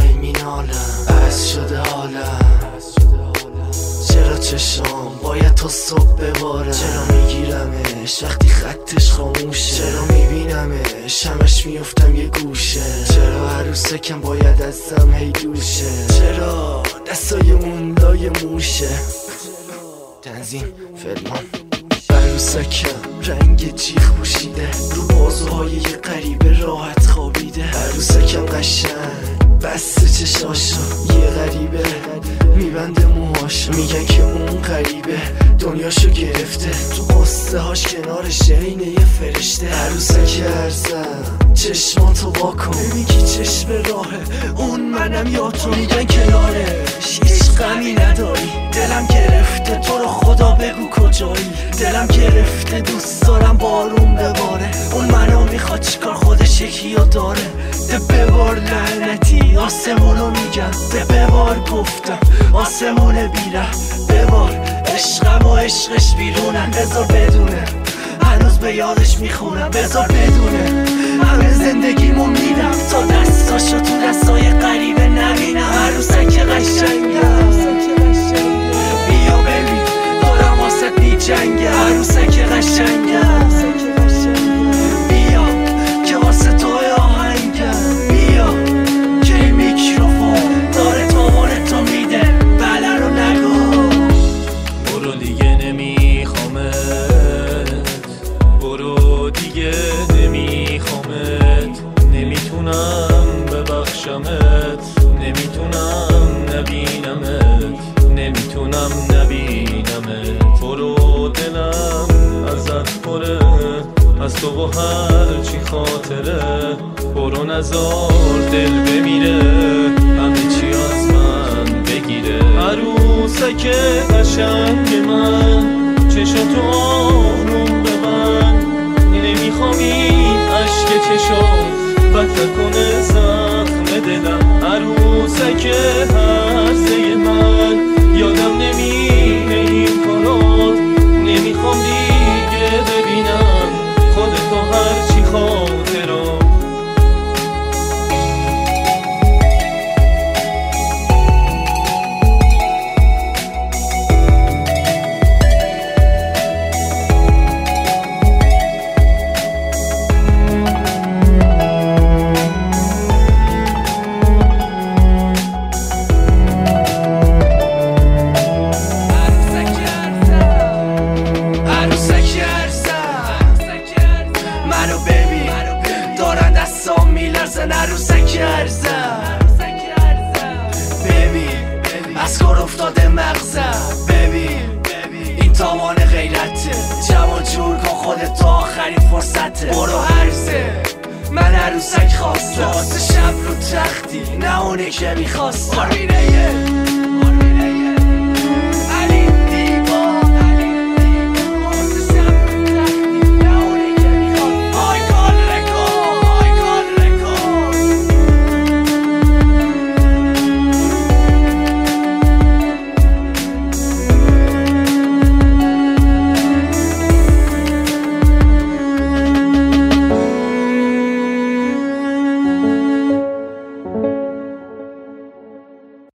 مینالم از شده حالم چرا چشام باید تا صبح ببارم چرا میگیرمش وقتی خطش خاموشه چرا میبینمش همش میفتم یه گوشه چرا عروسکم باید ازم هی دوشه چرا دستایمون لای موشه تنظیم فلمان عروسکم رنگ جیغ پوشیده رو بازوهای یه غریبه راحت خوابیده عروسکم قشنگ بسته چشاشو یه غریبه میبنده موهاشو میگن که اون غریبه دنیاشو گرفته تو قصه هاش کنارش اینه یه فرشته عروسک ارزم چشماتو واکن ببین کی چشم راهه اون منم یا تو میگن کنارش هیچ غمی نداری دلم گرفته تو رو خدا بگو کجایی دلم گرفته دوست دارم بارون بباره اون منو میخواد چیکار خودش یکیو داره ده ببار لعنتی آسمونو میگم ده ببار گفتم آسمون بیره ببار عشقم و عشقش بیرونم بذار بدونه هنوز به یادش میخونم بذار بدونه همه زندگیمو میدم تا دستاشو تو دستای غریبه نبینم عروسک قشنگم بیا ببین دارم واسه میجنگم عروسک قشنگم بیا که واسه توی آهنگم بیا که این میکروفون داره توان تو میده بله رو نگو برو دیگه نمیخوامت برو دیگه نمیخوامت نمیتونم ببخشمت نمیتونم نبینمت نمیتونم نبینمت برو دلم ازت پره از تو و هر چی خاطره برو نزار دل بمیره همه چی از من بگیره عروسک قشنگ من چشاتو آروم ببند نمیخوام این عشق چشات بدتر کنه زخم دلم عروسک هرزه من یادم نمیره این کارات نمیخوام دیگه ببینم خودتو هرچی خاطرات عروسک ارزم ببین از کار افتاده مغزم ببین این تاوان غیرته جوان جور کن خودت تا آخرین فرصته برو هرزه من عروسک خواستم واسه شب رو تختی نه اونه که میخواستم